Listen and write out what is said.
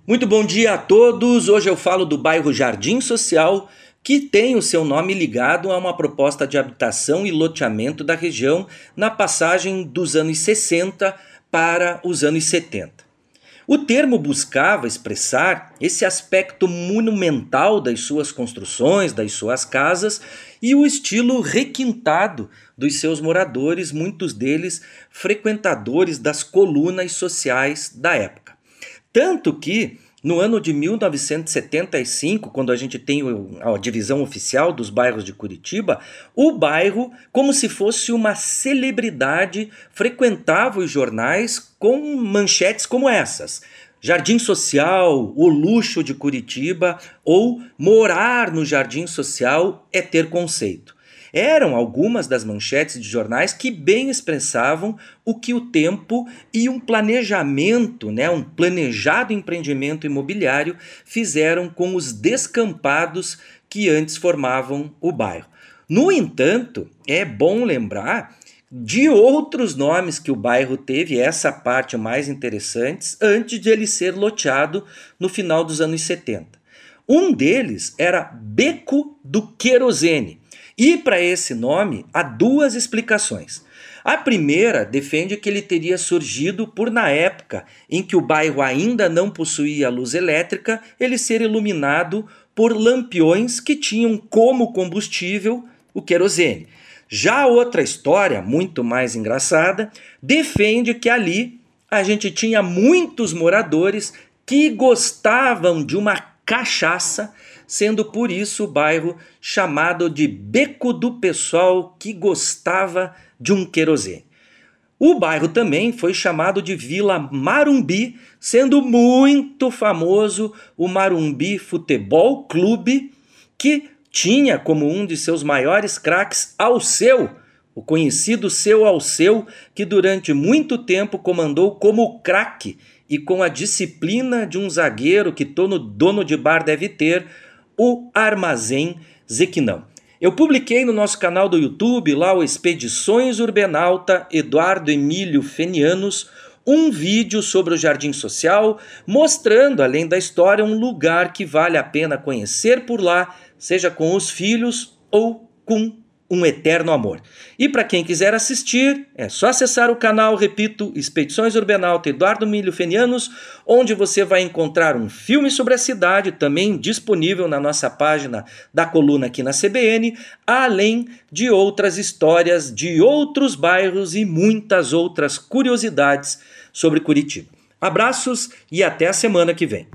Muito bom dia a todos. Hoje eu falo do bairro Jardim Social, que tem o seu nome ligado a uma proposta de habitação e loteamento da região na passagem dos anos 60 para os anos 70. O termo buscava expressar esse aspecto monumental das suas construções, das suas casas e o estilo requintado dos seus moradores, muitos deles frequentadores das colunas sociais da época. Tanto que, no ano de 1975, quando a gente tem a divisão oficial dos bairros de Curitiba, o bairro, como se fosse uma celebridade, frequentava os jornais com manchetes como essas: Jardim Social, o luxo de Curitiba, ou morar no Jardim Social é ter conceito. Eram algumas das manchetes de jornais que bem expressavam o que o tempo e um planejamento, um planejado empreendimento imobiliário fizeram com os descampados que antes formavam o bairro. No entanto, é bom lembrar de outros nomes que o bairro teve, essa parte mais interessante, antes de ele ser loteado no final dos anos 70. Um deles era Beco do Querosene. E para esse nome há duas explicações. A primeira defende que ele teria surgido por, na época em que o bairro ainda não possuía luz elétrica, ele ser iluminado por lampiões que tinham como combustível o querosene. Já a outra história, muito mais engraçada, defende que ali a gente tinha muitos moradores que gostavam de uma cachaça, sendo por isso o bairro chamado de Beco do Pessoal que gostava de um querosene. O bairro também foi chamado de Vila Marumbi, sendo muito famoso o Marumbi Futebol Clube, que tinha como um de seus maiores craques Alceu, o conhecido Seu Alceu, que durante muito tempo comandou como craque e com a disciplina de um zagueiro que todo dono de bar deve ter, o Armazém Zequinão. Eu publiquei no nosso canal do YouTube, lá o Expedições Urbenauta Eduardo Emílio Fenianos, um vídeo sobre o Jardim Social, mostrando, além da história, um lugar que vale a pena conhecer por lá, seja com os filhos ou com um eterno amor. E para quem quiser assistir, é só acessar o canal, repito, Expedições Urbenauta Eduardo Emílio Fenianos, onde você vai encontrar um filme sobre a cidade, também disponível na nossa página da coluna aqui na CBN, além de outras histórias de outros bairros e muitas outras curiosidades sobre Curitiba. Abraços e até a semana que vem.